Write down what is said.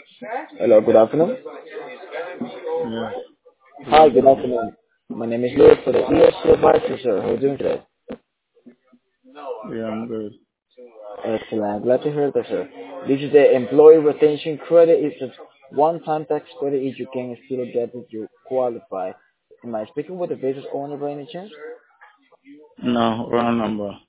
Hello, good afternoon. Yeah, good Hi, good afternoon. afternoon. My name is Lewis for the ESC advisor, sir. How are you doing today? Yeah, I'm good. Excellent. Glad to hear that, sir. This is the employee retention credit. It's a one-time tax credit if you can still get it, you qualify. Am I speaking with the business owner by any chance? No, wrong number.